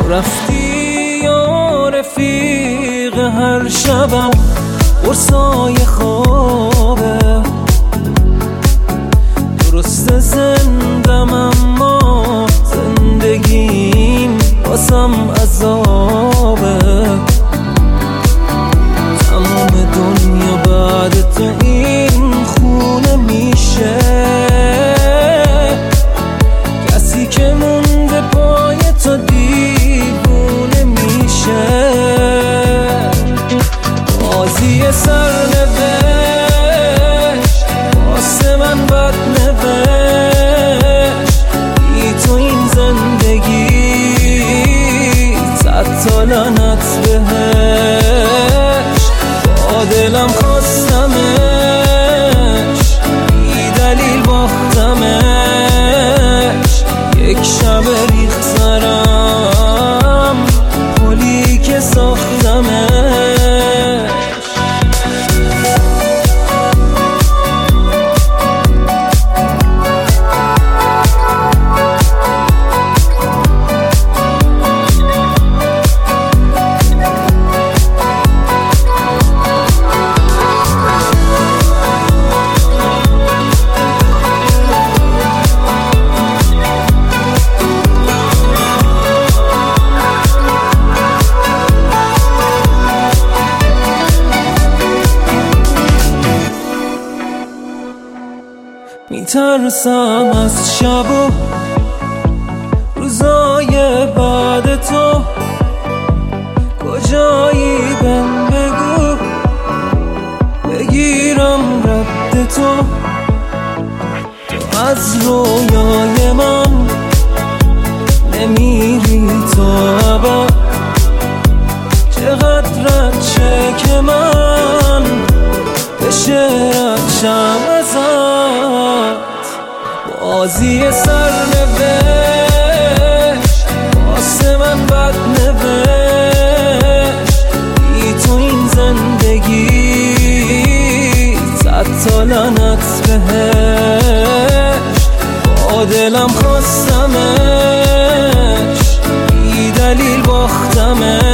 رفتی یا رفیق هر شبم قرصای خوابه. درست زندم اما زندگیم بازم عذابه. تمام دنیا بعد تو این خونه میشه. کسی که مونده پای تو دیوونه میشه. بازی سرنوشت واسه من بد نوشت. بی تو این زندگی صد تا لعنت بهش. با دلم خواستمش بی دلیل باختمش. یک شب ریخت سرم پلی که ساختمش. میترسم از شب و روزای بعد تو. کجایی بهم بگو بگیرم رد تو. تو از رویای من نمیری تو ابد. چقدرت شه که من بشه ردشم ازت. بازی سرنوشت واسه من بد نوشت. بی تو این زندگی صد تا لعنت بهش. با دلم خواستمش بی دلیل باختمش.